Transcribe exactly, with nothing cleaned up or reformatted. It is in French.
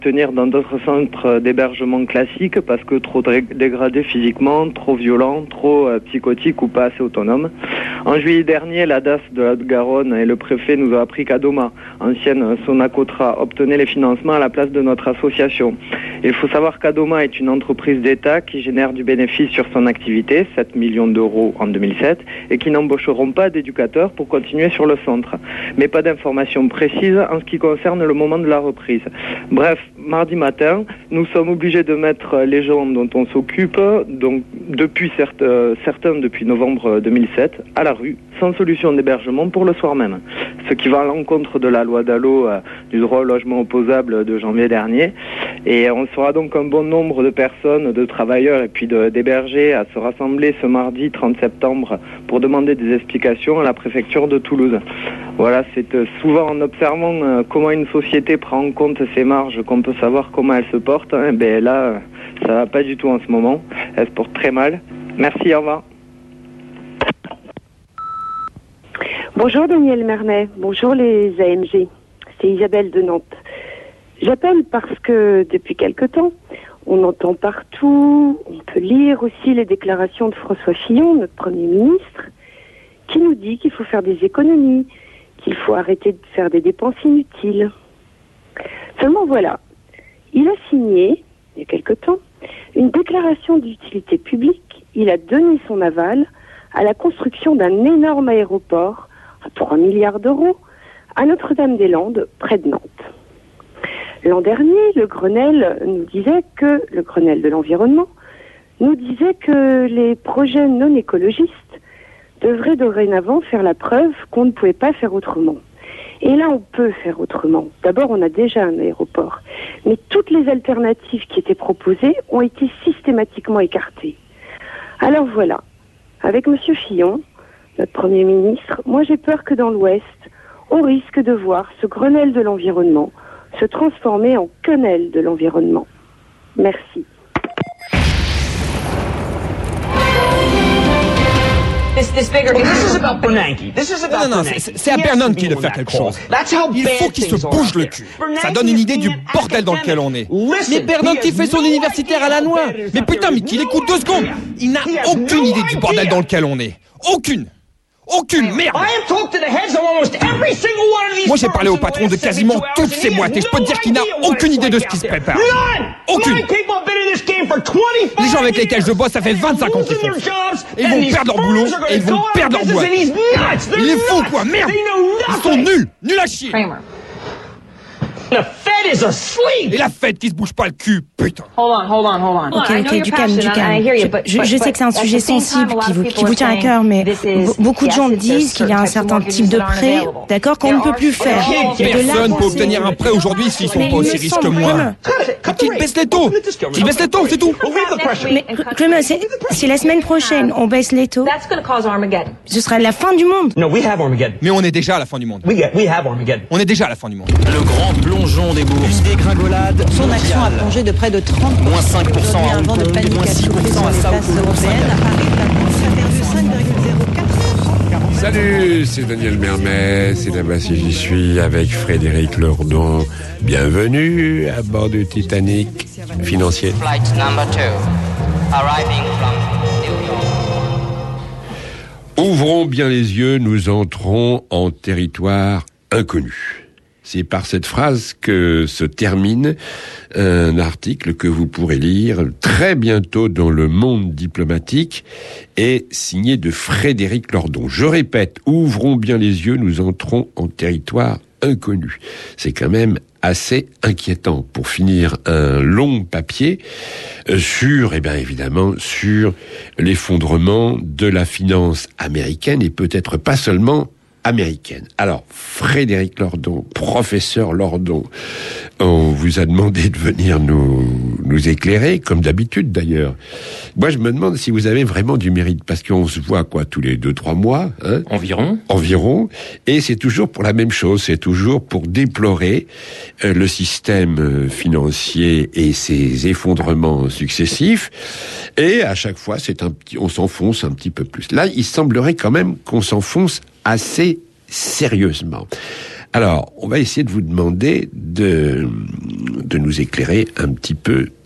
tenir dans d'autres centres d'hébergement classiques parce que trop dégradés physiquement, trop violents, trop euh, psychotiques ou pas assez autonomes. En juillet dernier, la D A S de la Haute-Garonne et le préfet nous ont appris qu'Adoma, ancienne Sonacotra, obtenait les financements à la place de notre association. Il faut savoir qu'Adoma est une entreprise d'État qui génère du bénéfice sur son activité, sept millions d'euros en deux mille sept, et qui n'embaucheront pas d'éducateurs pour continuer sur le centre. Mais pas d'informations précises en ce qui concerne le moment de la reprise. Bref, mardi matin, nous sommes obligés de mettre les gens dont on s'occupe, donc depuis certes, euh, certains depuis novembre deux mille sept, à la rue, sans solution d'hébergement pour le soir même. Ce qui va à l'encontre de la loi Dallot euh, du droit au logement opposable de janvier dernier. Et on sera donc un bon nombre de personnes, de travailleurs et puis de, d'hébergés à se rassembler ce mardi trente septembre pour demander des explications à la préfecture de Toulouse. Voilà, c'est euh, souvent en observant euh, comment une société prend en compte ses marges qu'on peut savoir comment elle se porte. Hein, ben là, euh, ça va pas du tout en ce moment. Elle se porte très mal. Merci, au revoir. Bonjour Daniel Mermet, bonjour les A M G, c'est Isabelle de Nantes. J'appelle parce que depuis quelque temps, on entend partout, on peut lire aussi les déclarations de François Fillon, notre Premier ministre, qui nous dit qu'il faut faire des économies, qu'il faut arrêter de faire des dépenses inutiles. Seulement voilà, il a signé, il y a quelque temps, une déclaration d'utilité publique, il a donné son aval à la construction d'un énorme aéroport à trois milliards d'euros à Notre-Dame-des-Landes, près de Nantes. L'an dernier, le Grenelle nous disait que, le Grenelle de l'environnement, nous disait que les projets non écologistes devraient dorénavant faire la preuve qu'on ne pouvait pas faire autrement. Et là, on peut faire autrement. D'abord, on a déjà un aéroport. Mais toutes les alternatives qui étaient proposées ont été systématiquement écartées. Alors voilà, avec M. Fillon, notre Premier ministre, moi j'ai peur que dans l'Ouest, on risque de voir ce Grenelle de l'environnement se transformer en quenelle de l'environnement. Merci. Non, non, non, c'est, c'est à Bernard qu'il doit faire quelque chose. Il faut qu'il se bouge le cul. Ça donne une idée du bordel dans lequel on est. Mais Bernard qui fait son universitaire à la noix. Mais putain, mais qu'il écoute deux secondes. Il n'a aucune idée du bordel dans lequel on est. Aucune. Aucune merde. Moi j'ai parlé au patron de quasiment toutes ces boîtes et je peux te dire qu'il n'a aucune idée de ce qui se prépare. Aucune. Les gens avec lesquels je bosse, ça fait vingt-cinq ans qu'ils font ça. Et ils vont perdre leur boulot et ils vont perdre leur boîte. Il est fou quoi, merde. Ils sont nuls, nuls à chier. Et la Fed qui se bouge pas le cul, putain. Ok, ok, du calme, du calme. Je, je, je sais que c'est un sujet sensible qui vous, qui vous tient à cœur, mais beaucoup de gens disent qu'il y a un certain type de prêt, d'accord, qu'on ne peut plus faire. Personne peut obtenir un prêt aujourd'hui s'ils sont pas aussi riches que moi. Qu'ils baissent les taux. Qu'ils baissent les taux, c'est tout. Mais, Clément, c'est, c'est la semaine prochaine, on baisse les taux. Ce sera la fin du monde. Mais on est déjà à la fin du monde. On est déjà à la fin du monde. Le grand plongeon des bourses. Une dégringolade. Son action a plongé de près de trente pour cent. Moins cinq pour cent à Hong Kong, moins six pour cent à Sao Paulo. Salut, c'est Daniel Mermet, c'est là-bas si j'y suis avec Frédéric Lordon. Bienvenue à bord du Titanic financier. Flight number two, arriving from New York. Ouvrons bien les yeux, nous entrons en territoire inconnu. C'est par cette phrase que se termine un article que vous pourrez lire très bientôt dans Le Monde diplomatique et signé de Frédéric Lordon. Je répète, ouvrons bien les yeux, nous entrons en territoire inconnu. C'est quand même assez inquiétant pour finir un long papier sur, eh bien évidemment, sur l'effondrement de la finance américaine et peut-être pas seulement américaine. Alors, Frédéric Lordon, professeur Lordon, on vous a demandé de venir nous, nous éclairer, comme d'habitude d'ailleurs. Moi, je me demande si vous avez vraiment du mérite, parce qu'on se voit, quoi, tous les deux, trois mois, hein. Environ. Environ. Et c'est toujours pour la même chose, c'est toujours pour déplorer euh, le système financier et ses effondrements successifs. Et à chaque fois, c'est un petit, on s'enfonce un petit peu plus. Là, il semblerait quand même qu'on s'enfonce assez sérieusement. Alors, on va essayer de vous demander de, de nous éclairer un petit peu